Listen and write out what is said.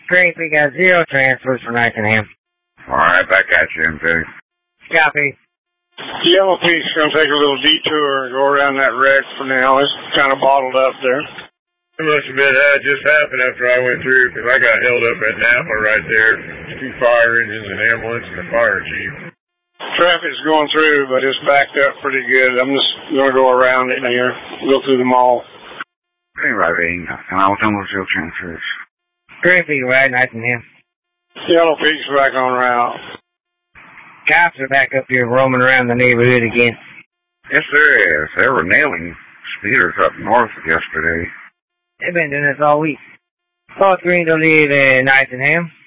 Great, we got 0 transfers for Nottingham. Alright, back at you, MJ. Copy. Yellow Peak's going to take a little detour and go around that wreck for now. It's kind of bottled up there. It must have been that just happened after I went through, because I got held up at Napa right there. 2 fire engines, an ambulance, and a fire chief. Traffic's going through, but it's backed up pretty good. I'm just going to go around it here, go through the mall. Green Riding, and I was almost 0 transfers. Green Peak right, Nottingham. Yellow Peak's back on route. Cops are back up here roaming around the neighborhood again. Yes, there is. They were nailing speeders up north yesterday. They've been doing this all week. 4-3 to lead Nottingham.